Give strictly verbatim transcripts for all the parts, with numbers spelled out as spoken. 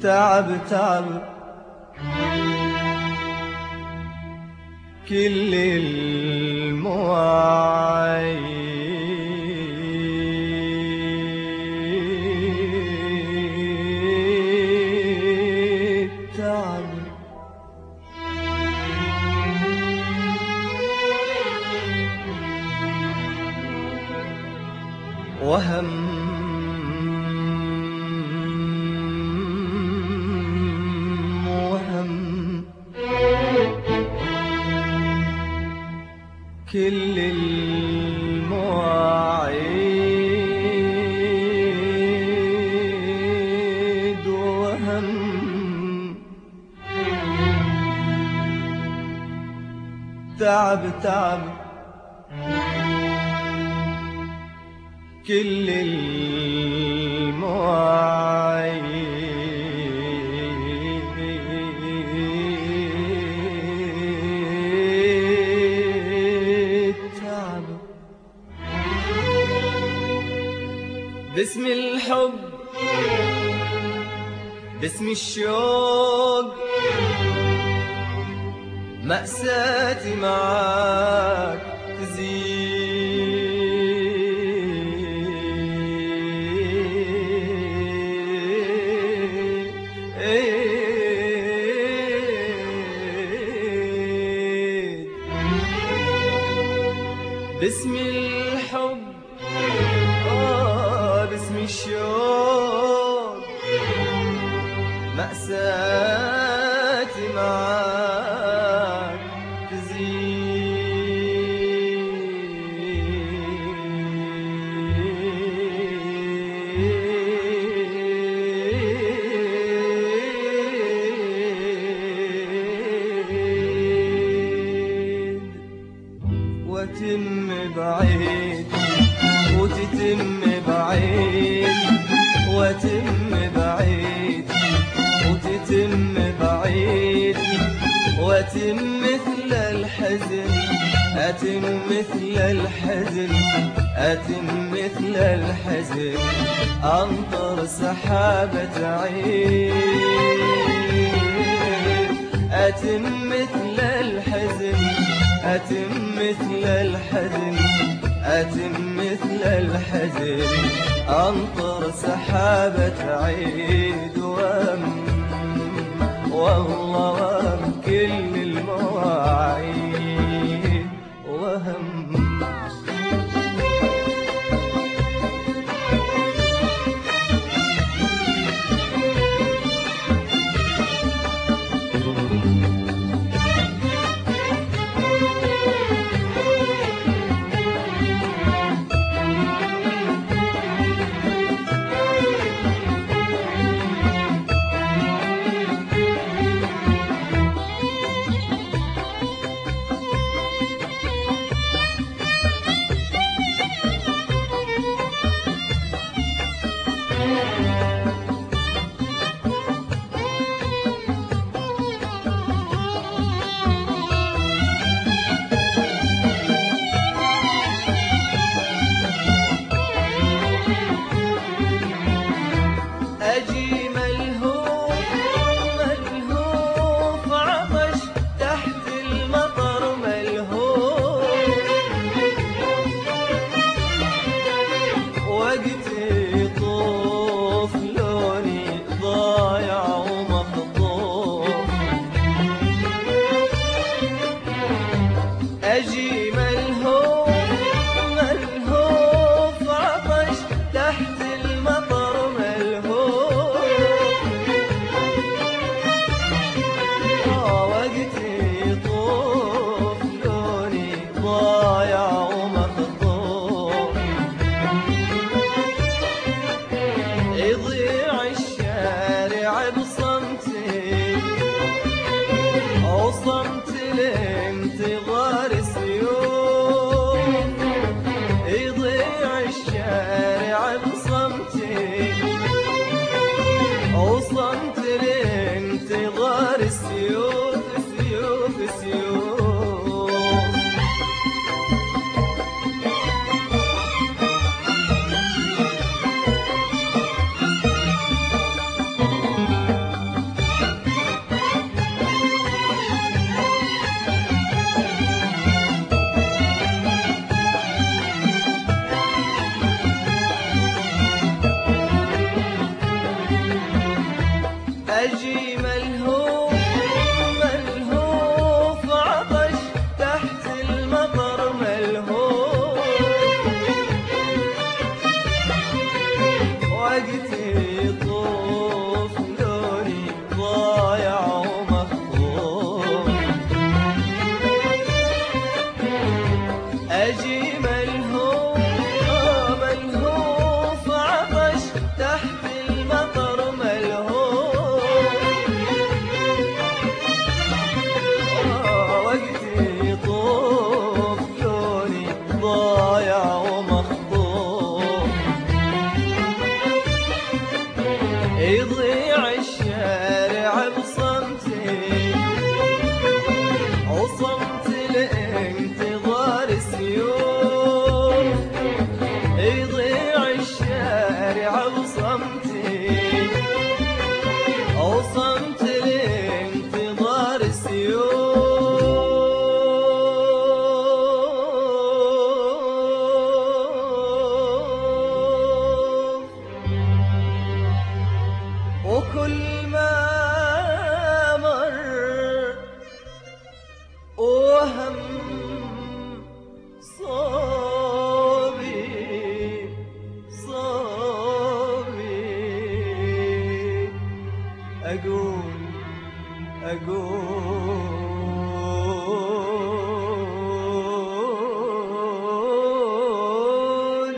تعب تعب كل المواعيد تعب وهم كل المواعيد وهم تعب تعب كل المواعيد باسم الحب باسم الشوق مأساتي معاك تزيد باسم الحب باسم الشوق مأساتي معاك تزيد وتم بعيد وتتم بعيد وتم بعيد وتتم بعيد وتم مثل الحزن أتم مثل الحزن أتم مثل الحزن أمطر سحابة عيد أتم مثل الحزن أتم مثل الحزن أتم مثل الحزن أمطر سحابة عيد وهم والله وهم كل المواعيد وهم وقتي يطوف لوني ضايع ومخطوف، أجي ملهوف ملهوف عطش تحت المطر ملهوف، وقتي يطوف لوني ضايع ومخطوف، يضيع الشارع بصمتي وصمت لانتظار السيوف، يضيع الشارع بصمتي وصمت لانتظار السيوف، وكل ما مر وهم صابي صابي أقول أقول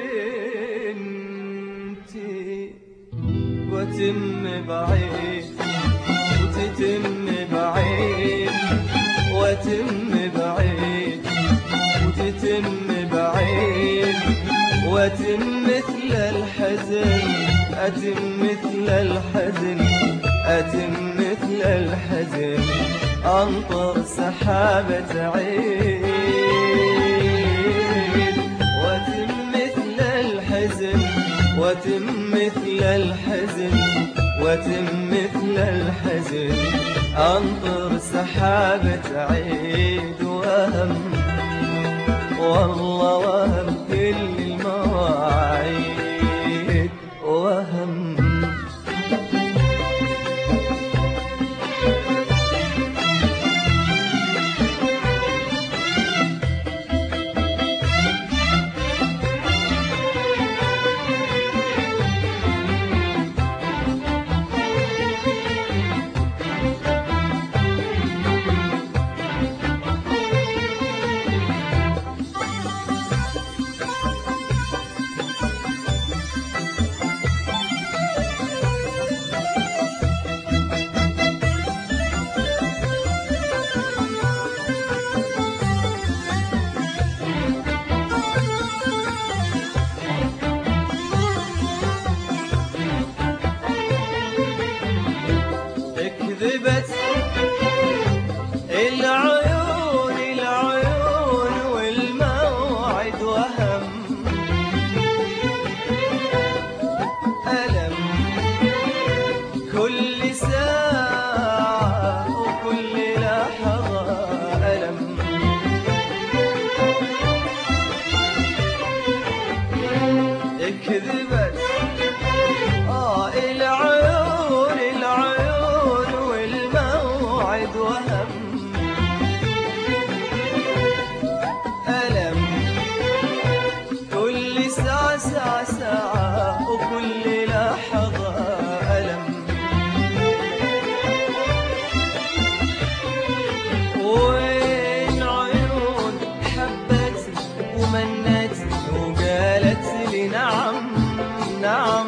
انتي وتم بعيد وتتم بعيد وتم بعيد وتتم بعيد، وتم مثل الحزن أتم مثل الحزن أتم مثل الحزن، أنطر سحابة عيد، وتم مثل الحزن وتم مثل الحزن وتم مثل الحزن، أنطر سحابة عيد، وهم والله وهم كل المواعيد وهم. كذبت العيون العيون والموعد وهم، ألم كل ساعة وكل لحظة ألم، كذبت آه العيون العيون والموعد وهم، ألم كل ساعة ساعة ساعة وكل لحظة ألم، وين عيون حبتني ومنتني وقالت لي نعم نعم،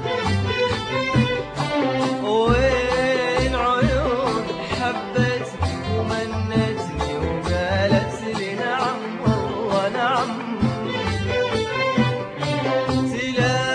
وين عيون حبتني ومنتني وقالت لي نعم والله نعم، تلاقي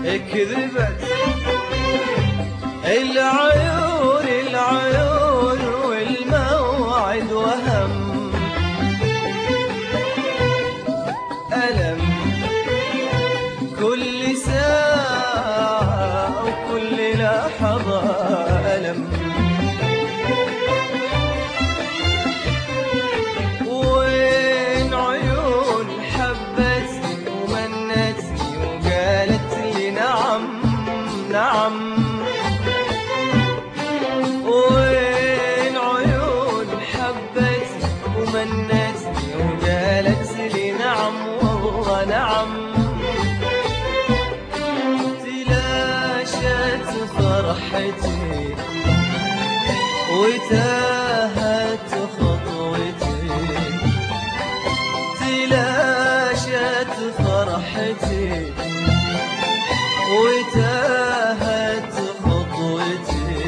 كذبت العيون العيون والموعد وهم ألم كل ساعة وكل لحظة ألم وين عيون حبتني ومنتني وقالت لي نعم نعم وين عيون حبتني ومنتني وقالت لي نعم والله نعم تلاشت فرحتي وتاهت خطوتي تلاشت فرحتي وتاهت خطوتي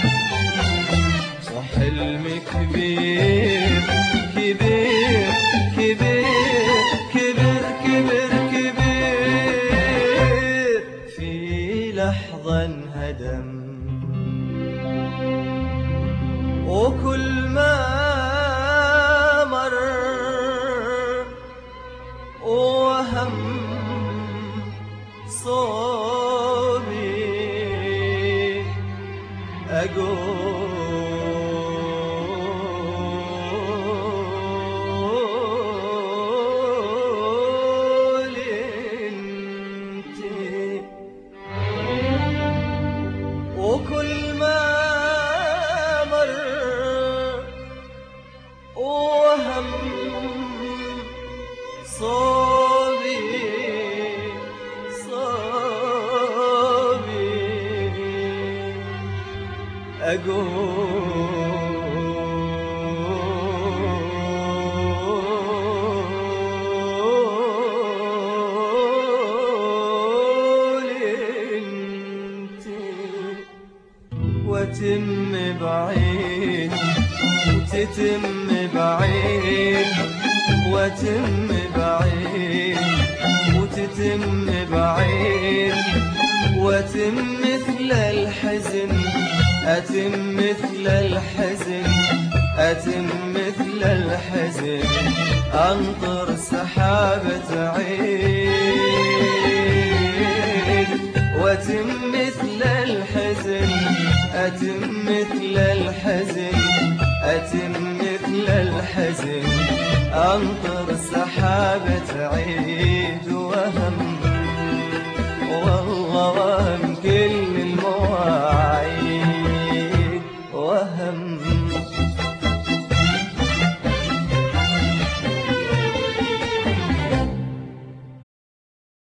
وحلمي كبير كبير كبير كبر كبر كبير في لحظة انهدم وكل ما مر وهم صوبي أقول انتي وكل ما مر وهم صوبي صوبي أقول انتي وتم بعيد وتتم بعيد وتم بعيد وتتم بعيد وتم مثل الحزن أتم مثل الحزن أتم مثل الحزن أنطر سحابة عيد وتم مثل الحزن أتم مثل الحزن أتم مثل الحزن أنطر سحابة عيد وهم والله وهم كل